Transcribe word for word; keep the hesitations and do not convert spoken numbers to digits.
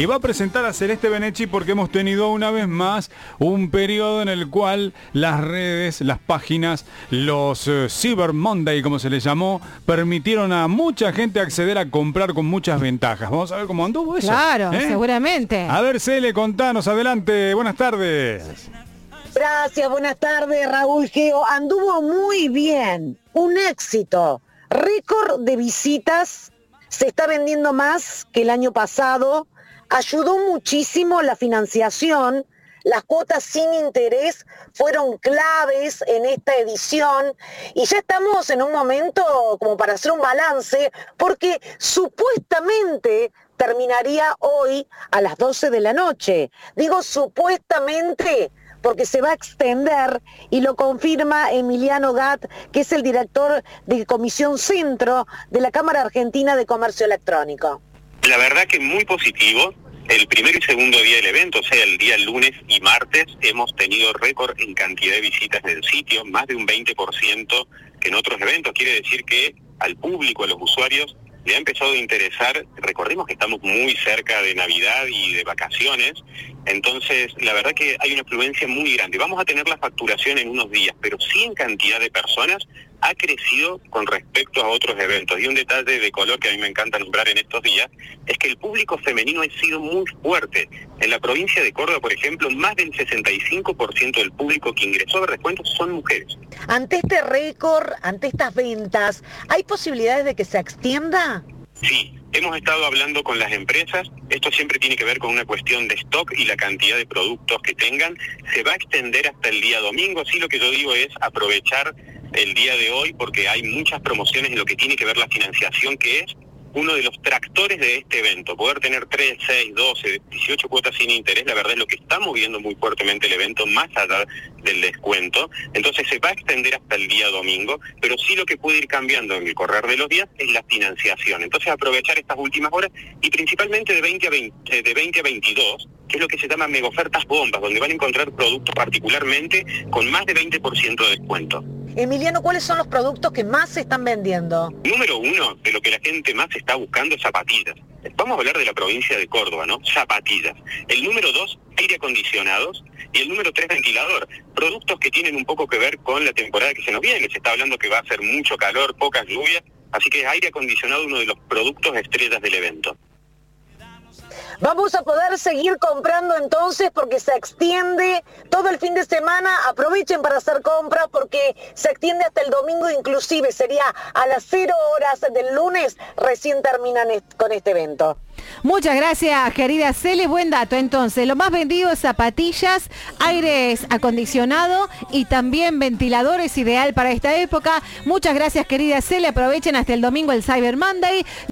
y va a presentar a Celeste Benecchi porque hemos tenido una vez más un periodo en el cual las redes, las páginas, los uh, Cyber Monday, como se les llamó, permitieron a mucha gente acceder a comprar con muchas ventajas. Vamos a ver cómo anduvo eso. Claro, ¿eh? Seguramente. A ver, Cele, contanos, adelante. Buenas tardes. Gracias, buenas tardes, Raúl Geo. Anduvo muy bien, un éxito. Récord de visitas, se está vendiendo más que el año pasado. Ayudó muchísimo la financiación. Las cuotas sin interés fueron claves en esta edición y ya estamos en un momento como para hacer un balance porque supuestamente terminaría hoy a las doce de la noche. Digo supuestamente porque se va a extender y lo confirma Emiliano Gat, que es el director de Comisión Centro de la Cámara Argentina de Comercio Electrónico. La verdad que muy positivo. El primer y segundo día del evento, o sea, el día lunes y martes, hemos tenido récord en cantidad de visitas del sitio, más de un veinte por ciento que en otros eventos. Quiere decir que al público, a los usuarios, le ha empezado a interesar. Recordemos que estamos muy cerca de Navidad y de vacaciones, entonces la verdad que hay una afluencia muy grande. Vamos a tener la facturación en unos días, pero sí en cantidad de personas ha crecido con respecto a otros eventos. Y un detalle de color que a mí me encanta nombrar en estos días es que el público femenino ha sido muy fuerte. En la provincia de Córdoba, por ejemplo, más del sesenta y cinco por ciento del público que ingresó a ver descuentos son mujeres. Ante este récord, ante estas ventas, ¿hay posibilidades de que se extienda? Sí, hemos estado hablando con las empresas. Esto siempre tiene que ver con una cuestión de stock y la cantidad de productos que tengan. Se va a extender hasta el día domingo. Sí, lo que yo digo es aprovechar el día de hoy porque hay muchas promociones en lo que tiene que ver la financiación, que es uno de los tractores de este evento. Poder tener tres, seis, doce, dieciocho cuotas sin interés, la verdad es lo que está moviendo muy fuertemente el evento, más allá del descuento. Entonces se va a extender hasta el día domingo, pero sí lo que puede ir cambiando en el correr de los días es la financiación. Entonces aprovechar estas últimas horas y principalmente de veinte a veinte, de veinte a veintidós, que es lo que se llama mega ofertas bombas, donde van a encontrar productos particularmente con más de veinte por ciento de descuento. Emiliano, ¿cuáles son los productos que más se están vendiendo? Número uno, de lo que la gente más está buscando, zapatillas. Vamos a hablar de la provincia de Córdoba, ¿no? Zapatillas. El número dos, aire acondicionados. Y el número tres, ventilador. Productos que tienen un poco que ver con la temporada que se nos viene. Se está hablando que va a ser mucho calor, pocas lluvias. Así que aire acondicionado, uno de los productos estrellas del evento. Vamos a poder seguir comprando entonces porque se extiende todo el fin de semana. Aprovechen para hacer compras porque se extiende hasta el domingo, inclusive sería a las cero horas del lunes, recién terminan est- con este evento. Muchas gracias, querida Cele. Buen dato. Entonces, lo más vendido es zapatillas, aires acondicionado y también ventiladores, ideal para esta época. Muchas gracias, querida Cele. Aprovechen hasta el domingo el Cyber Monday.